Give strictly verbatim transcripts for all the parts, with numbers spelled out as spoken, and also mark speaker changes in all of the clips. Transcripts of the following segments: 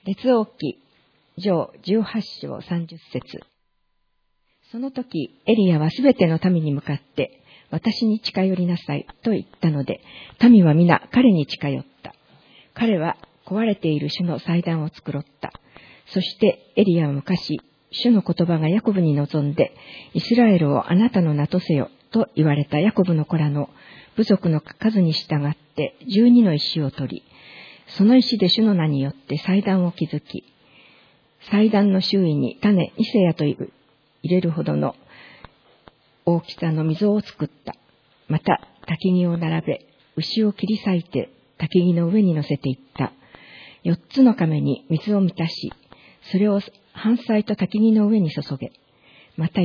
Speaker 1: 列王記上じゅうはち章さんじゅっ節。その時エリアはすべての民に向かって、私に近寄りなさいと言ったので、民は皆彼に近寄った。彼は壊れている主の祭壇を作ろった。そしてエリアは昔、主の言葉がヤコブに臨んで、イスラエルをあなたの名とせよと言われたヤコブの子らの部族の数に従って十二の石を取り、その石で主の名によって祭壇を築き、祭壇の周囲に種二世やと入れるほどの大きさの溝を作った。また焚き木を並べ、牛を切り裂いて焚き木の上に乗せていった。四つの亀に水を満たし、それを燔祭と焚き木の上に注げ。また言った。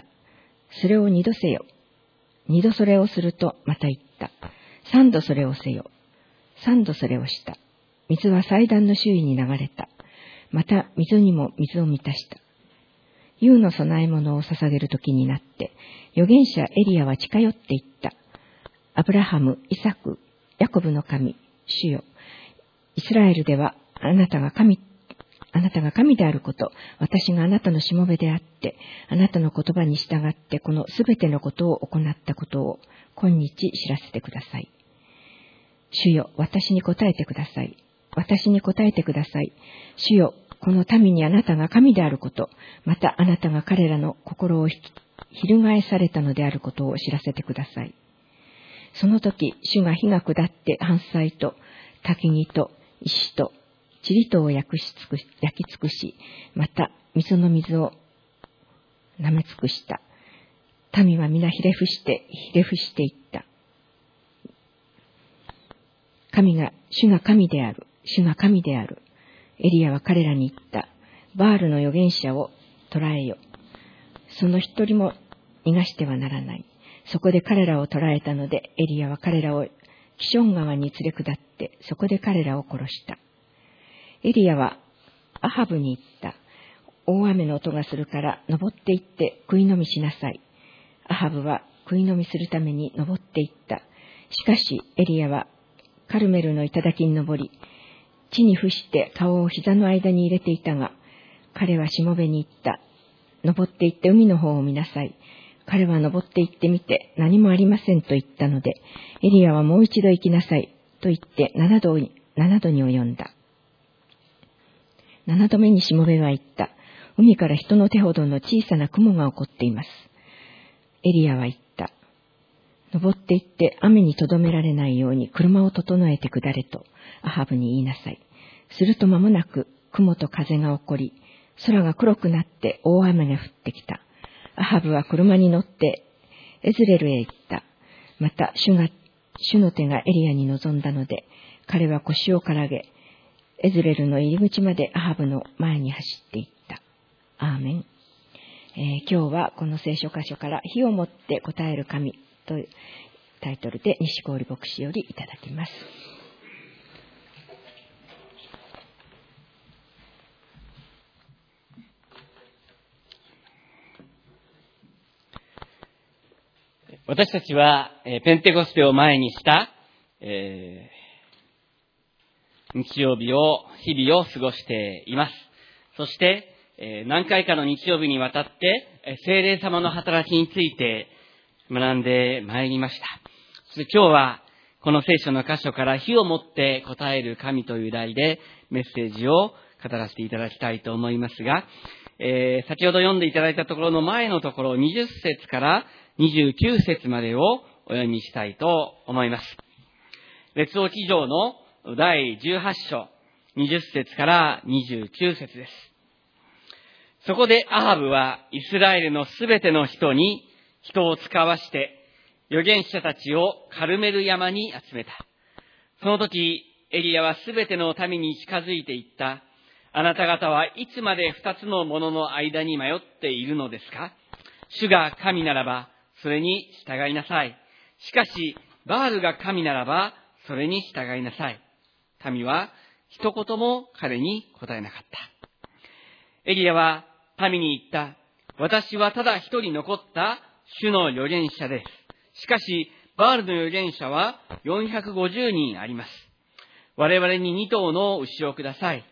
Speaker 1: それを二度せよ。二度それをするとまた言った。三度それをせよ。三度それをした。水は祭壇の周囲に流れた。また溝にも水を満たした。夕の供え物を捧げる時になって、預言者エリアは近寄っていった。アブラハム、イサク、ヤコブの神、主よ。イスラエルではあなたが神、あなたが神であること、私があなたのしもべであって、あなたの言葉に従ってこのすべてのことを行ったことを今日知らせてください。主よ、私に答えてください。私に答えてください。主よ、この民にあなたが神であること、またあなたが彼らの心を翻されたのであることを知らせてください。その時、主が火が下って燔祭と焚き木と石と塵とを焼き尽くし、焼き尽くし、また水の水を舐め尽くした。民は皆ひれ伏して、ひれ伏していった。神が、主が神である。主が神である。エリアは彼らに言った。バールの預言者を捕らえよ。その一人も逃がしてはならない。そこで彼らを捕らえたので、エリアは彼らをキション川に連れ下って、そこで彼らを殺した。エリアはアハブに言った。大雨の音がするから登って行って食い飲みしなさい。アハブは食い飲みするために登って行った。しかしエリアはカルメルの頂に登り、地に伏して顔を膝の間に入れていたが、彼はしもべに言った。登って行って海の方を見なさい。彼は登って行ってみて何もありませんと言ったので、エリアはもう一度行きなさいと言って七度、七度に及んだ。七度目にしもべは言った。海から人の手ほどの小さな雲が起こっています。エリアは言った。登って行って雨にとどめられないように車を整えて下れとアハブに言いなさい。すると間もなく雲と風が起こり、空が黒くなって大雨が降ってきた。アハブは車に乗ってエズレルへ行った。また主が、主の手がエリアに臨んだので、彼は腰をからげ、エズレルの入り口までアハブの前に走っていった。アーメン。えー、今日はこの聖書箇所から火をもって答える神というタイトルで西郡牧師よりいただきます。
Speaker 2: 私たちは、えー、ペンテコステを前にした、えー、日曜日を、日々を過ごしています。そして、えー、何回かの日曜日にわたって、えー、聖霊様の働きについて学んでまいりました。そして今日は、この聖書の箇所から火をもって答える神という題でメッセージを語らせていただきたいと思いますが、えー、先ほど読んでいただいたところの前のところにじゅっ節からにじゅうきゅう節までをお読みしたいと思います。列王記上のだいじゅうはち章にじゅっ節からにじゅうきゅう節です。そこでアハブはイスラエルのすべての人に人を使わして預言者たちをカルメル山に集めた。その時エリアはすべての民に近づいていった。あなた方はいつまで二つのものの間に迷っているのですか？主が神ならばそれに従いなさい。しかしバールが神ならばそれに従いなさい。民は一言も彼に答えなかった。エリアは民に言った。私はただ一人残った主の預言者です。しかしバールの預言者はよんひゃくごじゅうにんあります。我々にに頭の牛をください。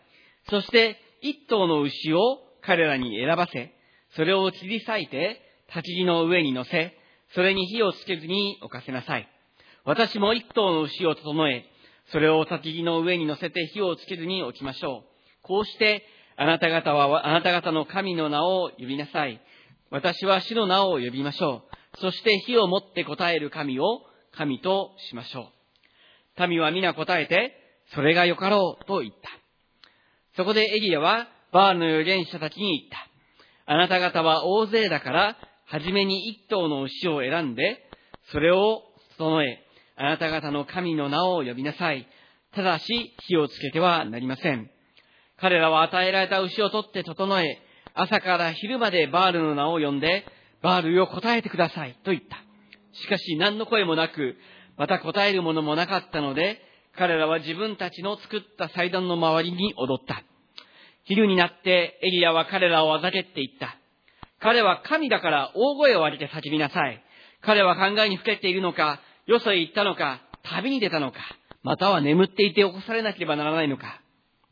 Speaker 2: そして一頭の牛を彼らに選ばせ、それを切り裂いて焚き木の上に乗せ、それに火をつけずに置かせなさい。私も一頭の牛を整え、それを焚き木の上に乗せて火をつけずに置きましょう。こうしてあなた方はあなた方の神の名を呼びなさい。私は主の名を呼びましょう。そして火をもって答える神を神としましょう。民は皆答えて、それがよかろうと言った。そこでエリヤはバールの預言者たちに言った。あなた方は大勢だから、はじめに一頭の牛を選んで、それを整え、あなた方の神の名を呼びなさい。ただし火をつけてはなりません。彼らは与えられた牛を取って整え、朝から昼までバールの名を呼んで、バールよ答えてくださいと言った。しかし何の声もなく、また答えるものもなかったので、彼らは自分たちの作った祭壇の周りに踊った。昼になってエリヤは彼らをあざけって言った。彼は神だから大声を上げて叫びなさい。彼は考えにふけっているのか、よそへ行ったのか、旅に出たのか、または眠っていて起こされなければならないのか。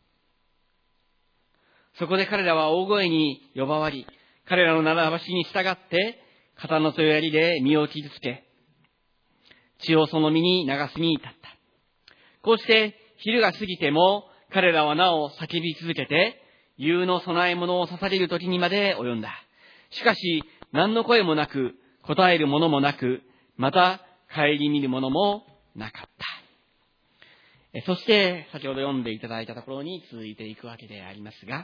Speaker 2: そこで彼らは大声に呼ばわり、彼らの習わしに従って、刀と槍で身を傷つけ、血をその身に流すに至った。こうして昼が過ぎても、彼らはなお叫び続けて、夕の供え物を捧げる時にまで及んだ。しかし、何の声もなく、答えるものもなく、また、顧みるものもなかった。そして、先ほど読んでいただいたところに続いていくわけでありますが、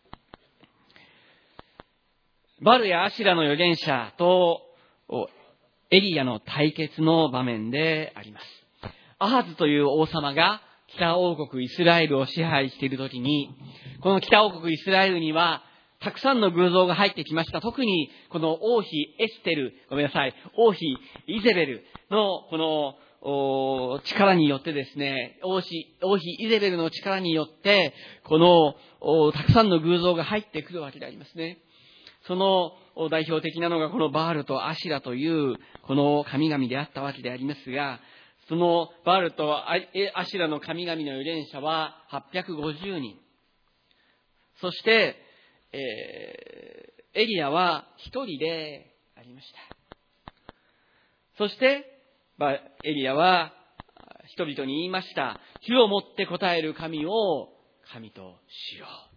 Speaker 2: バルやアシラの預言者とエリヤの対決の場面であります。アハズという王様が北王国イスラエルを支配しているときに、この北王国イスラエルにはたくさんの偶像が入ってきました。特にこの王妃エステル、ごめんなさい、王妃イゼベルのこの力によってですね、王妃、王妃イゼベルの力によって、このたくさんの偶像が入ってくるわけでありますね。その代表的なのがこのバールとアシラというこの神々であったわけでありますが、そのバールとアシラの神々の預言者ははっぴゃくごじゅうにん。そして、えー、エリヤは一人でありました。そして、エリヤは人々に言いました。火をもって答える神を神としよう。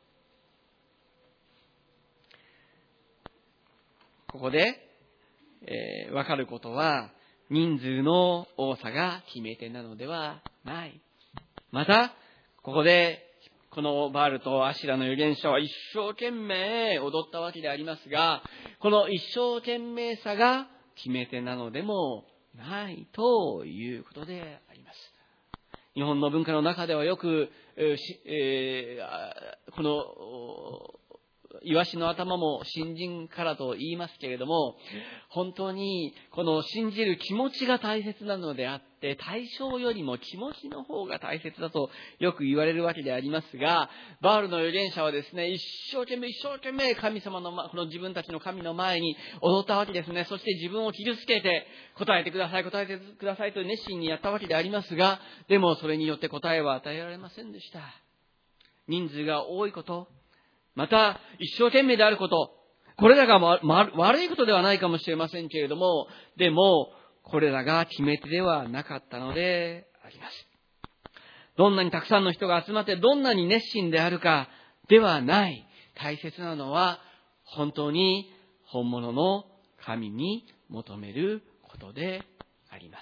Speaker 2: ここで、えー、わかることは、人数の多さが決め手なのではない。また、ここで、このバールとアシラの預言者は一生懸命踊ったわけでありますが、この一生懸命さが決め手なのでもないということであります。日本の文化の中ではよく、えーえー、この、イワシの頭も信心からと言いますけれども、本当にこの信じる気持ちが大切なのであって、対象よりも気持ちの方が大切だとよく言われるわけでありますが、バールの預言者はですね、一生懸命一生懸命神様の、この自分たちの神の前に踊ったわけですね。そして自分を傷つけて答えてください、答えてくださいと熱心にやったわけでありますが、でもそれによって答えは与えられませんでした。人数が多いこと、また、一生懸命であること。これらが、まま、悪いことではないかもしれませんけれども、でも、これらが決め手ではなかったのであります。どんなにたくさんの人が集まって、どんなに熱心であるかではない。大切なのは、本当に本物の神に求めることであります。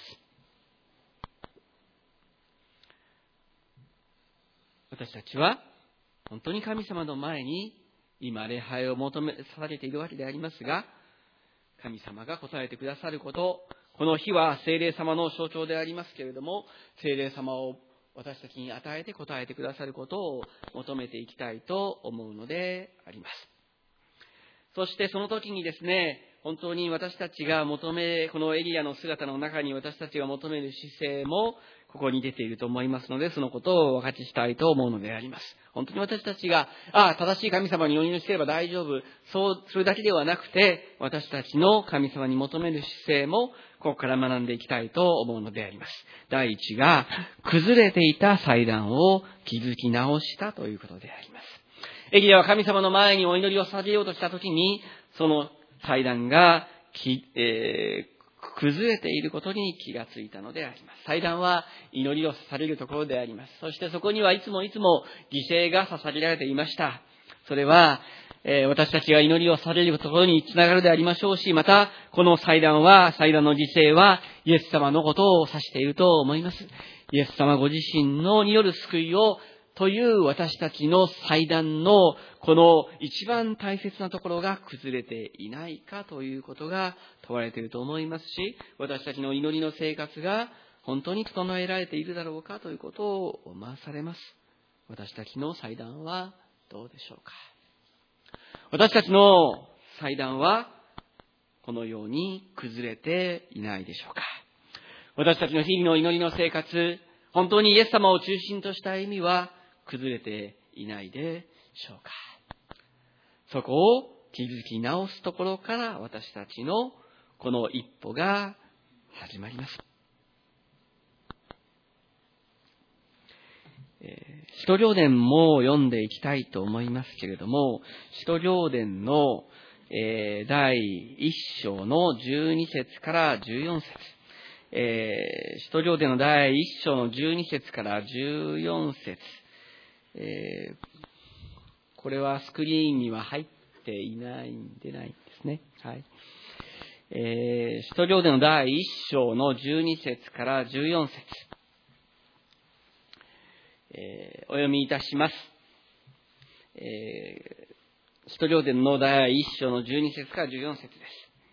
Speaker 2: 私たちは、本当に神様の前に今礼拝を求めされているわけでありますが、神様が答えてくださること、この日は聖霊様の象徴でありますけれども、聖霊様を私たちに与えて答えてくださることを求めていきたいと思うのであります。そしてその時にですね、本当に私たちが求め、このエリアの姿の中に私たちが求める姿勢も、 ここに出ていると思いますので、そのことをお分かちしたいと思うのであります。本当に私たちが、ああ、正しい神様にお祈りすれば大丈夫。そうするだけではなくて、私たちの神様に求める姿勢も、ここから学んでいきたいと思うのであります。第一が、崩れていた祭壇を築き直したということであります。エリアは神様の前にお祈りを捧げようとしたときに、その祭壇が、きえー崩れていることに気がついたのであります。祭壇は祈りを捧げるところであります。そしてそこにはいつもいつも犠牲が捧げられていました。それは、えー、私たちが祈りを捧げるところにつながるでありましょうし、また、この祭壇は、祭壇の犠牲は、イエス様のことを指していると思います。イエス様ご自身のによる救いを、という私たちの祭壇のこの一番大切なところが崩れていないかということが問われていると思いますし、私たちの祈りの生活が本当に整えられているだろうかということを思わされます。私たちの祭壇はどうでしょうか。私たちの祭壇はこのように崩れていないでしょうか。私たちの日々の祈りの生活、本当にイエス様を中心とした意味は崩れていないでしょうか。そこを築き直すところから私たちのこの一歩が始まります。えー、使徒行伝も読んでいきたいと思いますけれども、使徒行伝の、えー、だいいっ章のじゅうに節からじゅうよん節、えー、使徒行伝のだいいっ章のじゅうに節からじゅうよん節、えー、これはスクリーンには入っていないんでないんですね。はい。えー、使徒行伝のだいいっ章のじゅうに節からじゅうよん節、えー、お読みいたします。えー、使徒行伝のだいいっ章のじゅうに節からじゅうよん節です。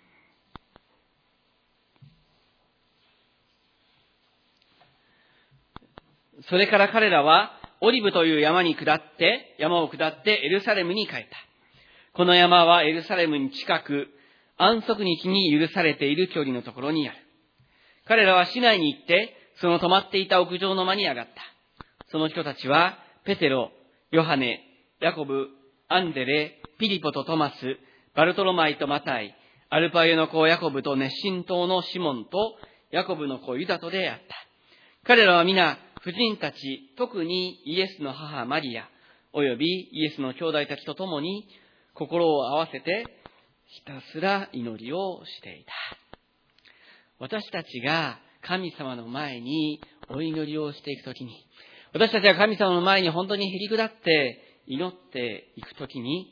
Speaker 2: それから彼らはオリブという山に下って、山を下ってエルサレムに帰った。この山はエルサレムに近く、安息日に許されている距離のところにある。彼らは市内に行って、その泊まっていた屋上の間に上がった。その人たちは、ペテロ、ヨハネ、ヤコブ、アンデレ、ピリポとトマス、バルトロマイとマタイ、アルパイの子ヤコブと熱心党のシモンと、ヤコブの子ユダとであった。彼らは皆、婦人たち、特にイエスの母マリア、およびイエスの兄弟たちと共に、心を合わせて、ひたすら祈りをしていた。私たちが神様の前にお祈りをしていくときに、私たちが神様の前に本当にへり下って祈っていくときに、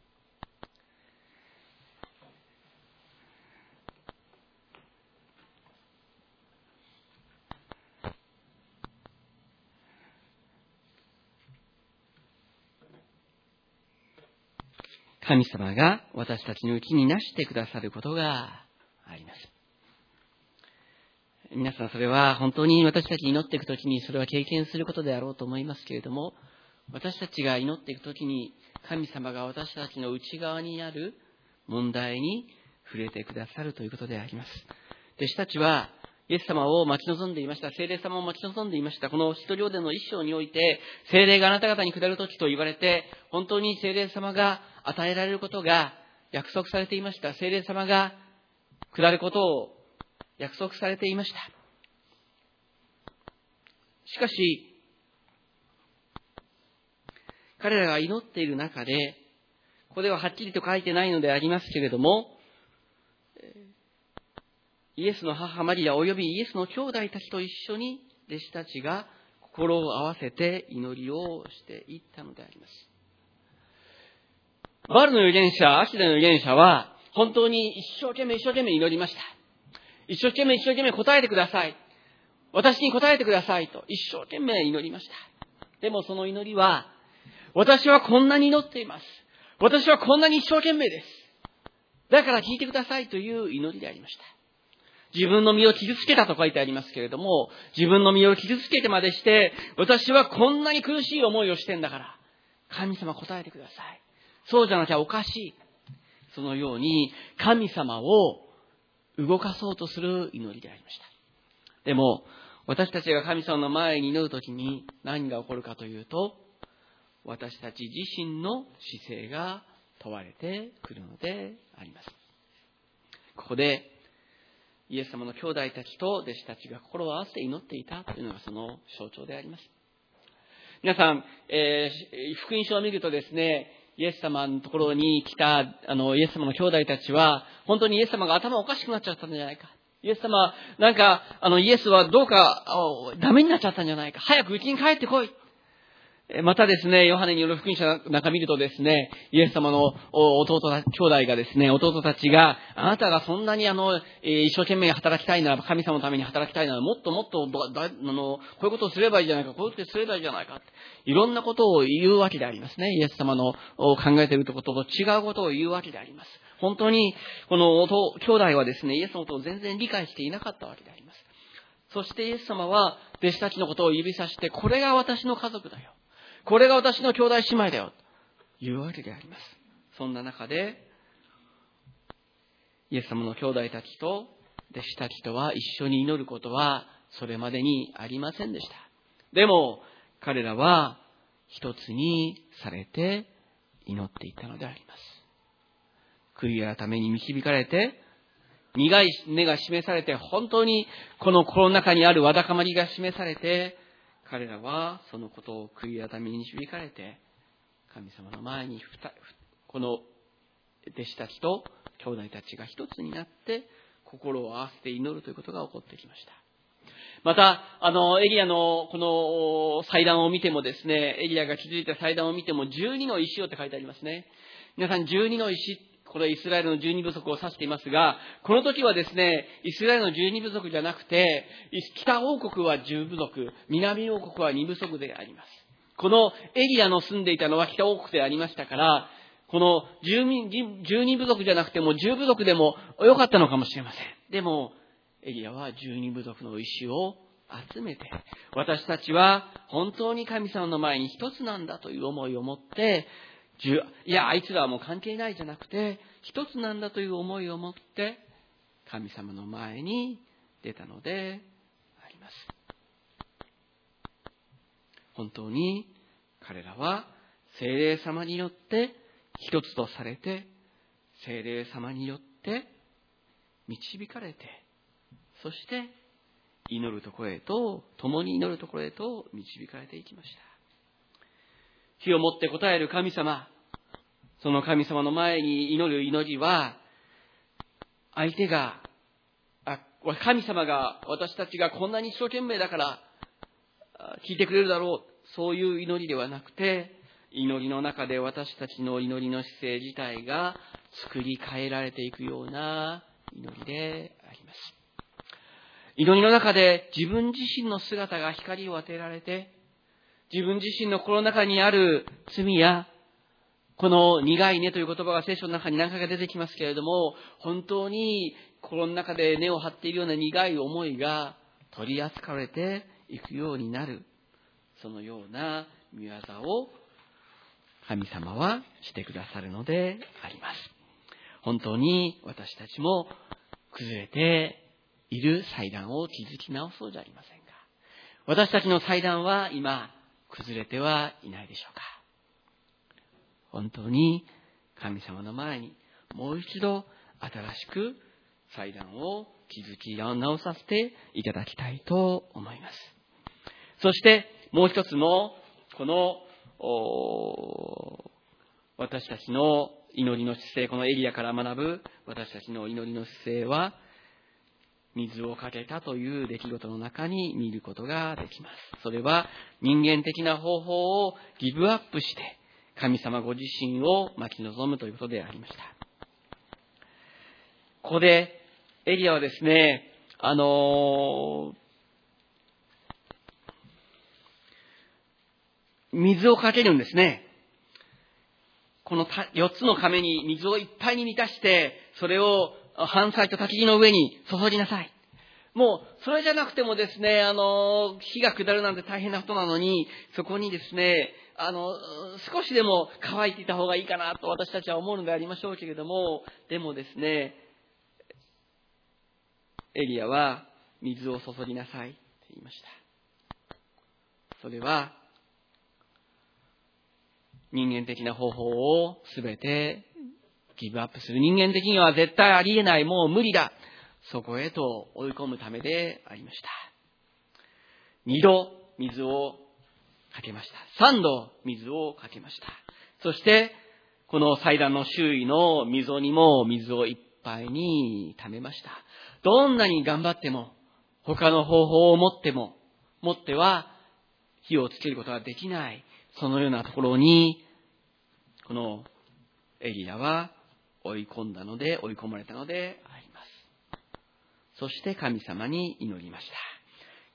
Speaker 2: 神様が私たちのうちになしてくださることがあります。皆さん、それは本当に私たち祈っていくときにそれは経験することであろうと思いますけれども、私たちが祈っていくときに神様が私たちの内側にある問題に触れてくださるということであります。弟子たちはイエス様を待ち望んでいました。聖霊様を待ち望んでいました。この使徒行伝の一章において、聖霊があなた方に下るときと言われて、本当に聖霊様が与えられることが約束されていました。聖霊様が下ることを約束されていました。しかし、彼らが祈っている中で、ここでははっきりと書いてないのでありますけれども、イエスの母マリアおよびイエスの兄弟たちと一緒に弟子たちが心を合わせて祈りをしていったのであります。バルの預言者、アシダの預言者は本当に一生懸命一生懸命祈りました。一生懸命一生懸命答えてください。私に答えてくださいと一生懸命祈りました。でもその祈りは、私はこんなに祈っています。私はこんなに一生懸命です。だから聞いてくださいという祈りでありました。自分の身を傷つけたと書いてありますけれども、自分の身を傷つけてまでして、私はこんなに苦しい思いをしてんだから、神様答えてください。そうじゃなきゃおかしい。そのように神様を動かそうとする祈りでありました。でも、 私たちが神様の前に祈るときに何が起こるかというと、私たち自身の姿勢が問われてくるのであります。ここでイエス様の兄弟たちと弟子たちが心を合わせて祈っていたというのがその象徴であります。皆さん、えー、福音書を見るとですね、イエス様のところに来たあのイエス様の兄弟たちは本当にイエス様が頭おかしくなっちゃったんじゃないか。イエス様、なんか、あの、イエスはどうか、ダメになっちゃったんじゃないか。早く家に帰ってこい。またですね、ヨハネによる福音書の中見るとですね、イエス様の弟た、兄弟がですね、弟たちが、あなたがそんなにあの、一生懸命働きたいならば、神様のために働きたいなら、もっともっと、だ、あの、こういうことをすればいいじゃないか、こういうことをすればいいじゃないか。いろんなことを言うわけでありますね。イエス様の考えていることと違うことを言うわけであります。本当に、この兄弟はですね、イエスのことを全然理解していなかったわけであります。そしてイエス様は、弟子たちのことを指さして、これが私の家族だよ。これが私の兄弟姉妹だよ。というわけであります。そんな中で、イエス様の兄弟たちと弟子たちとは一緒に祈ることはそれまでにありませんでした。でも、彼らは一つにされて祈っていったのであります。悔い改めに導かれて、苦い根が示されて、本当にこの心の中にあるわだかまりが示されて、彼らはそのことを悔い改めに導かれて、神様の前にこの弟子たちと兄弟たちが一つになって心を合わせて祈るということが起こってきました。また、あの、エリアのこの祭壇を見てもですね、エリアが築いた祭壇を見てもじゅうにの石をって書いてありますね。皆さんじゅうにの石、これイスラエルのじゅうに部族を指していますが、この時はですね、イスラエルのじゅうに部族じゃなくて、北王国はじゅう部族、南王国はに部族であります。このエリアの住んでいたのは北王国でありましたから、このじゅうに部族じゃなくてもじゅう部族でもよかったのかもしれません。でも、エリアはじゅうに部族の石を集めて、私たちは本当に神様の前に一つなんだという思いを持って、いや、あいつらはもう関係ないじゃなくて、一つなんだという思いを持って、神様の前に出たのであります。本当に彼らは聖霊様によって一つとされて、聖霊様によって導かれて、そして祈るところへと、共に祈るところへと導かれていきました。火をもって答える神様、その神様の前に祈る祈りは、相手が、あ、神様が私たちがこんなに一生懸命だから聞いてくれるだろう、そういう祈りではなくて、祈りの中で私たちの祈りの姿勢自体が作り変えられていくような祈りであります。祈りの中で自分自身の姿が光を当てられて、自分自身の心の中にある罪や、この苦い根という言葉が聖書の中に何回か出てきますけれども、本当に心の中で根を張っているような苦い思いが取り扱われていくようになる、そのような御業を神様はしてくださるのであります。本当に私たちも崩れている祭壇を築き直そうじゃありませんか。私たちの祭壇は今崩れてはいないでしょうか。本当に神様の前にもう一度新しく祭壇を築き直させていただきたいと思います。そしてもう一つのこの私たちの祈りの姿勢、このエリアから学ぶ私たちの祈りの姿勢は、水をかけたという出来事の中に見ることができます。それは人間的な方法をギブアップして神様ご自身を待ち望むということでありました。ここでエリアはですね、あのー、水をかけるんですね。このよっつの亀に水をいっぱいに満たして、それを燔祭と焚き木の上に注ぎなさい。もう、それじゃなくてもですね、あの、火が下るなんて大変なことなのに、そこにですね、あの、少しでも乾いていた方がいいかなと私たちは思うのでありましょうけれども、でもですね、エリアは水を注ぎなさいって言いました。それは、人間的な方法をすべてギブアップする。人間的には絶対ありえない、もう無理だ。そこへと追い込むためでありました。二度水をかけました。三度水をかけました。そして、この祭壇の周囲の溝にも水をいっぱいに溜めました。どんなに頑張っても、他の方法を持っても、持っては火をつけることができない、そのようなところに、このエリアは追い込んだので、追い込まれたのであります。そして神様に祈りました。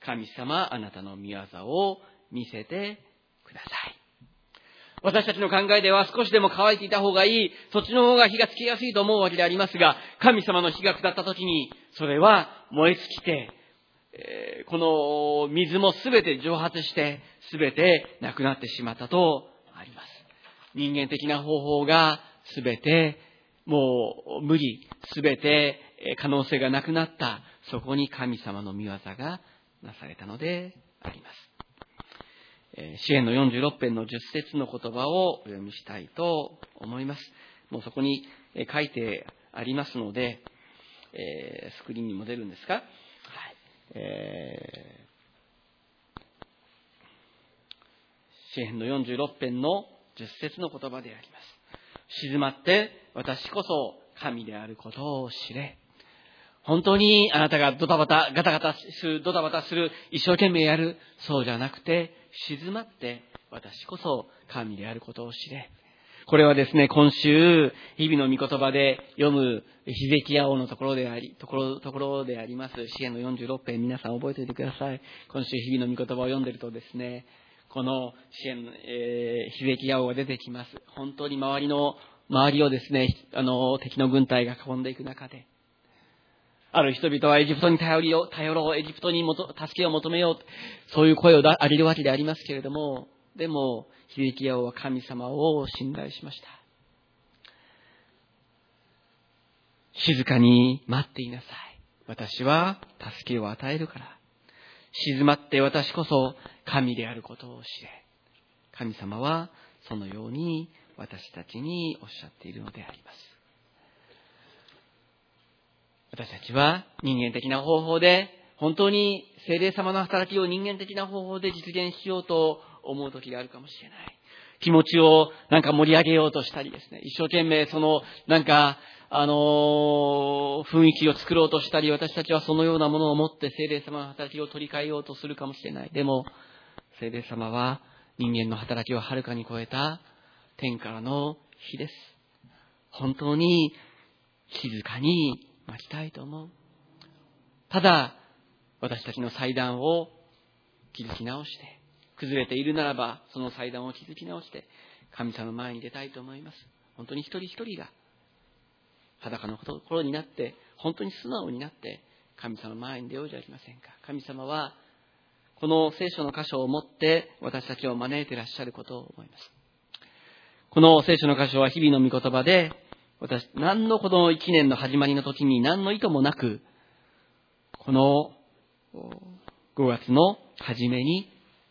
Speaker 2: 神様、あなたの御業を見せてください。私たちの考えでは少しでも乾いていた方がいい、そっちの方が火がつきやすいと思うわけでありますが、神様の火が下った時に、それは燃え尽きて、えー、この水もすべて蒸発して、すべてなくなってしまったとあります。人間的な方法がすべてもう無理、すべて可能性がなくなった、そこに神様の御業がなされたのであります。詩編のよんじゅうろく編のじゅっ節の言葉をお読みしたいと思います。もうそこに書いてありますので、えー、スクリーンにも出るんですか、はいえー、詩編のよんじゅうろく編のじゅっ節の言葉であります。静まって私こそ神であることを知れ。本当にあなたがドタバタ、ガタガタする、ドタバタする、一生懸命やる、そうじゃなくて、静まって私こそ神であることを知れ。これはですね、今週、日々の御言葉で読むヒゼキヤ王のところであり、ところ、ところであります、詩編のよんじゅうろく編、皆さん覚えておいてください。今週日々の御言葉を読んでいるとですね、この詩編、えー、ヒゼキヤ王が出てきます。本当に周りの、周りをですね、あの、敵の軍隊が囲んでいく中で、ある人々はエジプトに頼りよ、頼ろう、エジプトにもと助けを求めよう、そういう声を上げるわけでありますけれども、でも、ヒゼキヤ王は神様を信頼しました。静かに待っていなさい。私は助けを与えるから。静まって私こそ神であることを知れ。神様はそのように私たちにおっしゃっているのであります。私たちは人間的な方法で、本当に聖霊様の働きを人間的な方法で実現しようと思う時があるかもしれない。気持ちをなんか盛り上げようとしたりですね、一生懸命そのなんか、あのー、雰囲気を作ろうとしたり、私たちはそのようなものを持って聖霊様の働きを取り替えようとするかもしれない。でも、聖霊様は人間の働きをはるかに超えた天からの火です。本当に静かに待ちたいと思う。ただ、私たちの祭壇を築き直して、崩れているならば、その祭壇を築き直して、神様の前に出たいと思います。本当に一人一人が、裸のところになって、本当に素直になって、神様の前に出ようじゃありませんか。神様は、この聖書の箇所を持って、私たちを招いていらっしゃることを思います。この聖書の箇所は日々の御言葉で、私、何のこの一年の始まりの時に何の意図もなく、このごがつの初めに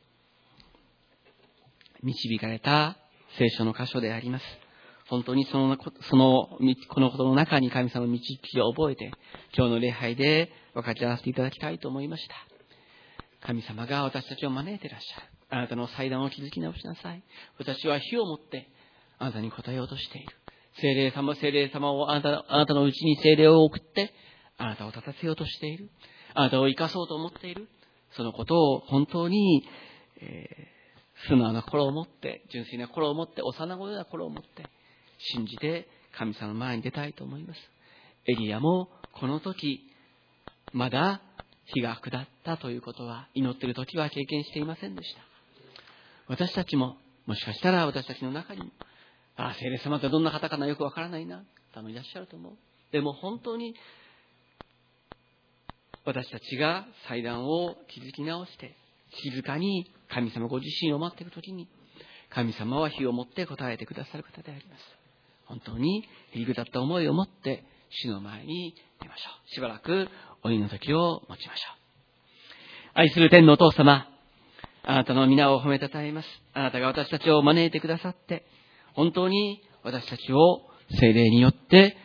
Speaker 2: 導かれた聖書の箇所であります。本当にその、その、このことの中に神様の導きを覚えて、今日の礼拝で分かち合わせていただきたいと思いました。神様が私たちを招いていらっしゃる。あなたの祭壇を築き直しなさい。私は火を持ってあなたに応えようとしている。聖霊様、聖霊様をあなた、あなたのうちに聖霊を送って、あなたを立たせようとしている。あなたを生かそうと思っている。そのことを本当に、えー、素直な心を持って、純粋な心を持って、幼子な心を持って、信じて神様の前に出たいと思います。エリアもこの時、まだ火が下ったということは、祈っている時は経験していませんでした。私たちも、もしかしたら私たちの中にも、ああ、聖霊様ってどんな方かな、よくわからないな、方もいらっしゃると思う。でも本当に、私たちが祭壇を築き直して、静かに神様ご自身を待っているときに、神様は火を持って答えてくださる方であります。本当に入り下った思いを持って、主の前に出ましょう。しばらくお祈りの時を持ちましょう。 愛する天のお父様、あなたの皆を褒めたたえます。あなたが私たちを招いてくださって、本当に私たちを聖霊によって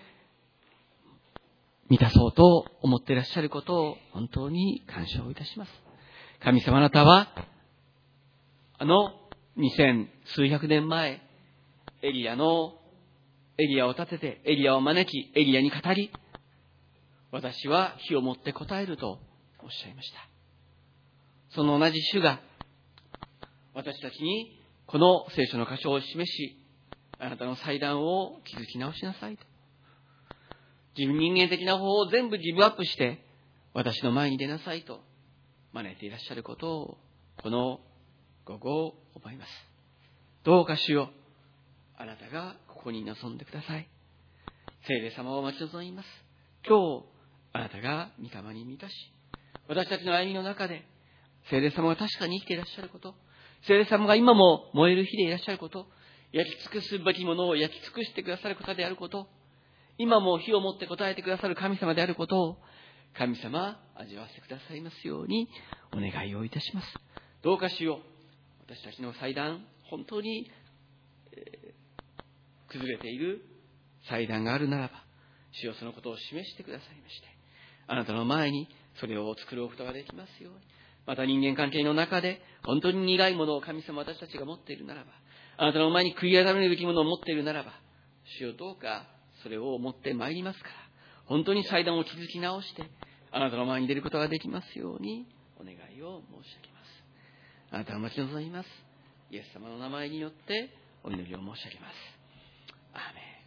Speaker 2: 満たそうと思っていらっしゃることを本当に感謝をいたします。神様、あなたは、あの二千数百年前、エリアの、エリアを立てて、エリアを招き、エリアに語り、私は火を持って答えるとおっしゃいました。その同じ主が、私たちにこの聖書の箇所を示し、あなたの祭壇を築き直しなさいと。自分人間的な方法を全部ギブアップして、私の前に出なさいと招いていらっしゃることを、この午後思います。どうか主よ、あなたがここに臨んでください。聖霊様を待ち望みます。今日、あなたが御霊に満たし、私たちの歩みの中で、聖霊様が確かに生きていらっしゃること、聖霊様が今も燃える火でいらっしゃること、焼き尽くすべきものを焼き尽くしてくださる方であること、今も火を持って答えてくださる神様であることを、神様、味わわせてくださいますようにお願いをいたします。どうか主よ、私たちの祭壇、本当に、えー、崩れている祭壇があるならば、主よそのことを示してくださいまして、あなたの前にそれを作ることができますように。また人間関係の中で本当に苦いものを神様私たちが持っているならば、あなたの前に悔い改めるべきものを持っているならば、主よどうかそれを持ってまいりますから、本当に祭壇を築き直して、あなたの前に出ることができますようにお願いを申し上げます。あなたを待ち望みます。イエス様の名前によってお祈りを申し上げます。アーメン。